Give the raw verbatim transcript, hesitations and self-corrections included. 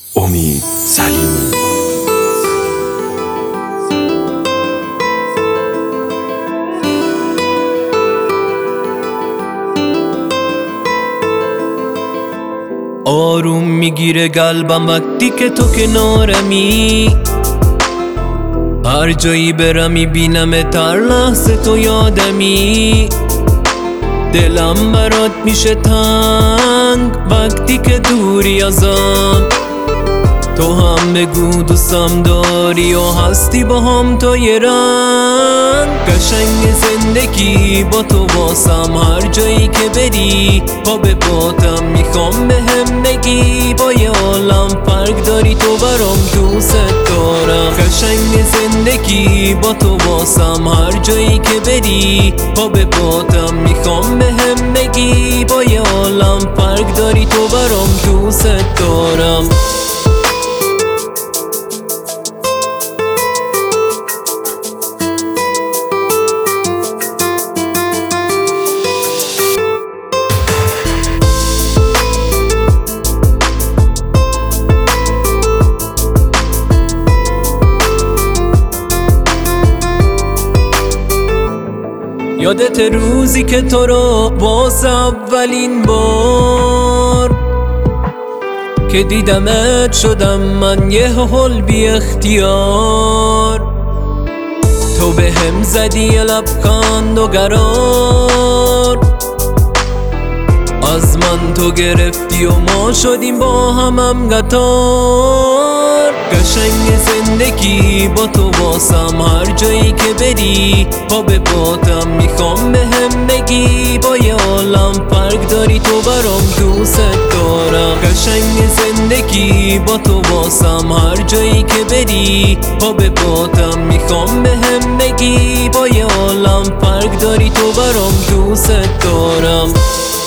امید سلیمی. آروم میگیره قلبم وقتی که تو کنارمی، هر جایی برم میبینمت، هر لحظه تو یادمی. دلم برات میشه تنگ وقتی که دوری ازم، تو هم بگو دوستم داری و هستی با هم تا یه رنگ. قشنگ زندگی با تو واسم، هر جایی که بری پا به پاتم میخوام به هم بگی، با یه عالم فرق داری تو برام، دوست دارم. قشنگ زندگی با تو واسم، هر جایی که بری پا به پاتم میخوام به هم بگی، با یه عالم فرق داری تو برام، دوست دارم. یادت روزی که تو رو واسه اولین بار که دیدمت شدم من یه هول بی اختیار. تو به هم زدی یه لبخند و قرار، از من تو گرفتی و ما شدیم با همم قطار. قشنگ زندگی با تو واسم، هر جایی که بری پا به پاتم میخوام به هم بگی، با یه عالم فرق داری تو برام، دوست دارم. قشنگ زندگی با تو واسم، هر جایی که بری پا به پاتم میخوام به هم بگی، با یه عالم فرق داری تو برام، دوست دارم.